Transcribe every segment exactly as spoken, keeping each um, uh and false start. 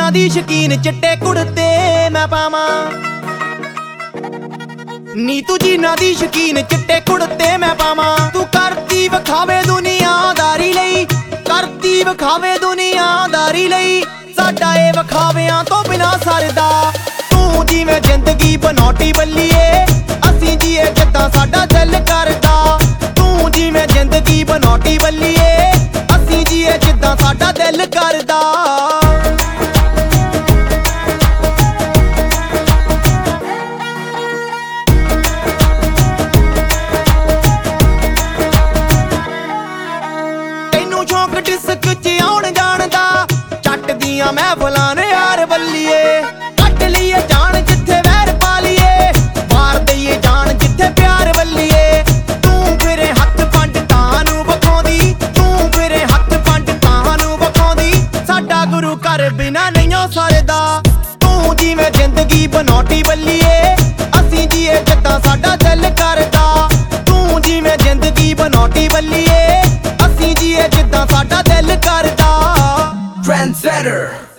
ਜੀਨਾਂ ਦੀ ਸ਼ਕੀਨ चिट्टे कुड़ते मैं पावां नी तू जीना दी शकीन चिट्टे कुड़ते मैं पावां तू करती विखावे दुनियादारी लई करती विखावे दुनियादारी लई साडा ए विखावियां तो बिना सरदा तू जिवें जिंदगी बनौटी बल्लीए असीं जीए जिद्दां साडा दिल करदा तू जिवें जिंदगी बनौटी बल्लीए असीं जीए जिद्दां साडा दिल करदा डिस्क च आउण जाण दा चट दियां महफिलां ने यार बल्लीए कट लईए जान जिथे वैर पा लीए मार दईए जान जिथे प्यार बल्लीए तू फिरे हत्थ पंडितां नूं वखाउंदी तू फिरे हत्थ पंडितां नूं वखाउंदी साडा गुरु घर बिना नहीं सरदा तू जिवें जिंदगी बनौटी बल्लीए असीं जीए जिद्दां साडा दिल करदा तू जिवें जिंदगी बनौटी बल्लीए असीं जीए जिद्दां साडा दिल करदा Trendsetter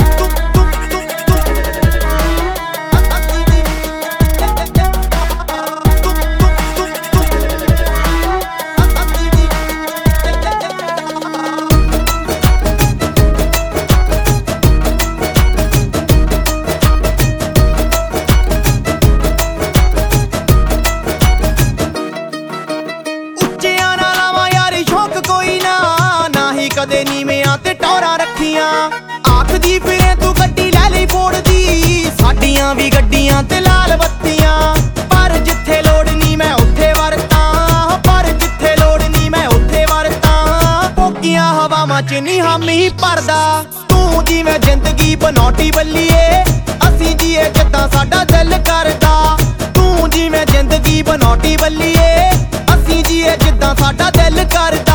कदे नीवेआं ते टौरां रखियां आखदी फिरे तू गड्डी लै लई फोड़दी साडियां भी गड्डियां ते लाल बत्तियां पर जिथे लोड़ नी मैं उत्थे वरतां पर जिथे लोड़ नी मैं उत्थे वरतां भोगियां हवावां च नी हामी भरदा तू जिवें जिंदगी बनौटी बल्लीए असीं जीए जिद्दां साडा दिल करदा तू जिवें जिंदगी बनौटी बल्लीए असीं जीए जिद्दां साडा दिल करदा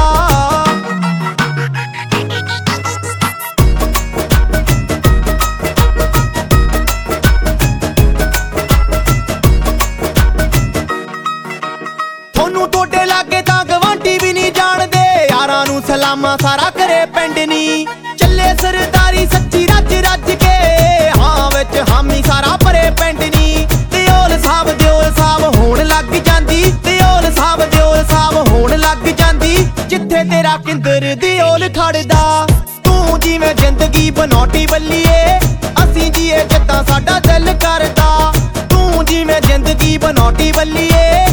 टोटे लागे तां गवांढी भी नहीं जानदे यारां नूं सलामां सारा करे पिंड नी चले सरदारी सच्ची रज रज के हां विच हामी सारा भरे पिंड नी दिओल साहब दिओल साहब होण लग जांदी दिओल साहब दिओल साहब होण लग जांदी जिथे तेरा किंदर दिओल खड़दा तू जिवें जिंदगी बनौटी बल्लीए असीं जीए जिद्दां साडा दिल करदा तू जिवें जिंदगी बनौटी बल्लीए